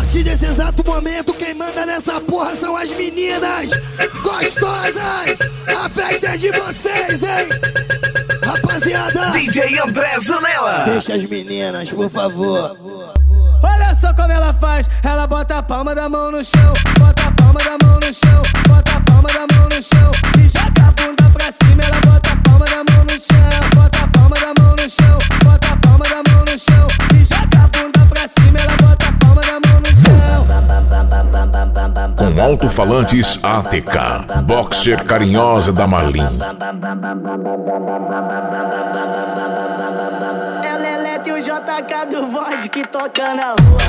partir desse exato momento, quem manda nessa porra são as meninas gostosas. A festa é de vocês, hein? Rapaziada, DJ André Zanella. deixa as meninas, por favor. Olha só como ela faz, ela bota a palma da mão no chão, bota a palma da mão no chão, bota a palma da mão no chão e joga a bunda pra cima. Ela bota a palma da mão no chão, bota a palma da mão no chão, bota a palma da mão no chão e joga a bunda pra cima. Ela bota a palma da mão no chão. Com alto-falantes ATK, boxer carinhosa da Marlin. Ela é Leto e o JK do Void que toca na rua.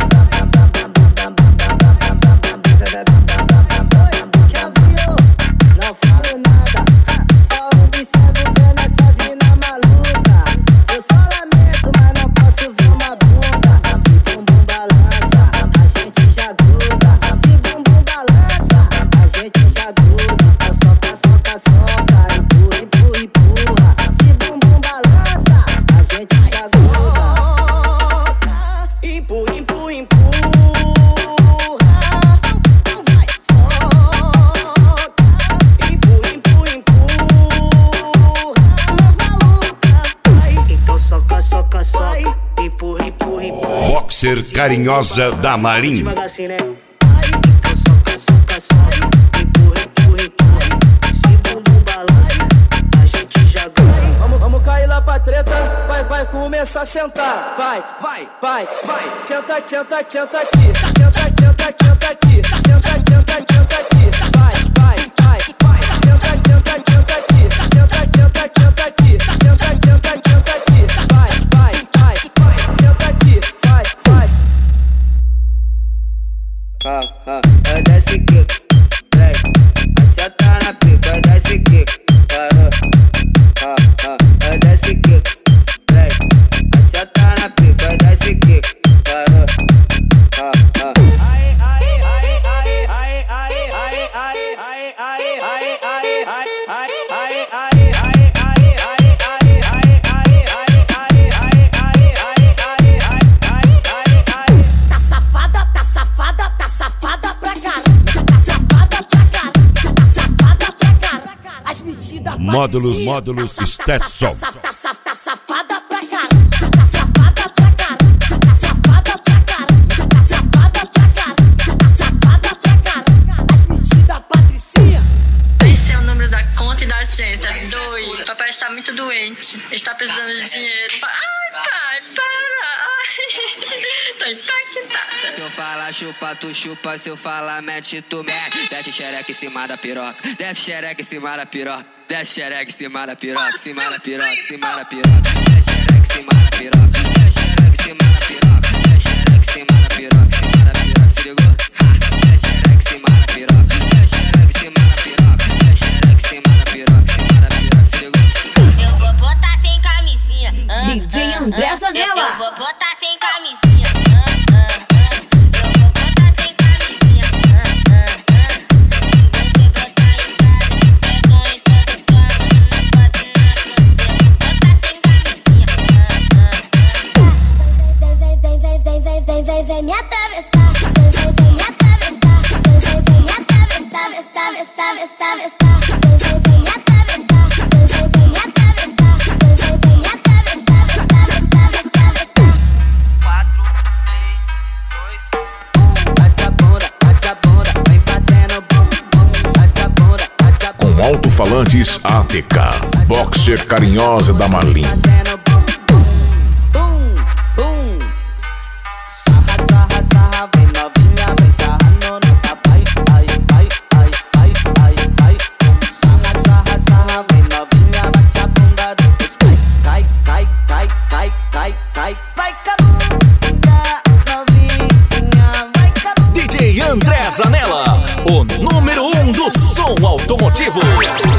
Não falo nada, só observo vendo essas mina maluca. Eu só lamento, mas não posso ver uma bunda. Se bumbum balança, a gente já gruda. Se bumbum balança, a gente já gruda. Soca, soca, soca, empurra, empurra, empurra. Se bumbum balança, a gente já gruda. Empurra, empurra, empurra. Vai, soca. Empurra, empurra, empurra. Nas malucas, vai. Então soca, soca, soca. Empurra, empurra, empurra. Boxer carinhosa da Marlin. Devagar assim, né? Então soca, soca, soca. Empurra, empurra, empurra. Se bumbum balança, a gente já ganha. Vamos cair lá pra treta, vai começar a sentar. Vai, vai, vai, vai. Senta, senta, senta aqui. Senta, senta, senta aqui. Senta, senta, senta aqui. Vai, vai, vai, vai. Senta, senta, senta aqui. Senta, senta, senta aqui. Senta, senta, senta aqui. Vai, vai, vai, vai. Senta aqui, vai, vai. Desce kick, play. Acerta na pica, desce kick, parou. Desce kick, play. Acerta na pica, desce kick, parou. Ai, ai, ai, ai, ai, ai, ai, ai, ai, ai, Módulos Stetson. Tá safada pra cara, tá safada pra cara, tá safada pra cara, tá safada pra cara, tá safada pra cara, as metidas Patricinha. Esse é o número da conta e da agência. 2. Papai está muito doente, está precisando de dinheiro. Ai, pai, para! Tô impactada. Se eu falar chupa, tu chupa. Se eu falar mete, tu mete. Desce xereca em cima da piroca. Desce xereca em cima da piroca. Desce xereca em cima da piroca. Cima da piroca, cima da piroca. Desce xereca em cima da piroca. Desce xereca em cima da piroca. Desce xereca em cima da piroca. Cima da piroca, se ligou? Desce xereca em cima da piroca. Desce xereca em cima da piroca. Desce xereca em cima da piroca. Cima da piroca, se ligou? Eu vou botar sem camisinha. DJ André Zanella. Eu vou botar sem camisinha. Eu vou botar sem camisinha. Se você botar em casa, pega em todo canto, não bate na costa. Eu vou botar sem camisinha. Vem me atravessar. Vem me atravessar. Vem me atravessar. Vem me atravessar. Vem me atravessar. 4, 3, 2, 1. Bate a bunda, vem batendo bum, bum. Bate a bunda, Com alto-falantes ATK, boxer carinhosa da Marlin. batendo bum, bum, bum, bum. Sarra, sarra, sarra, vem novinha, vem sarrando no papai. Ai, ai, ai, ai, ai, ai. Sarra, sarra, sarra, vem novinha, bate a bunda, depois cai, cai, cai, cai, cai, cai. Vai com a bunda, novinha, vai com a bunda. DJ André Zanella, o número 1 do som automotivo.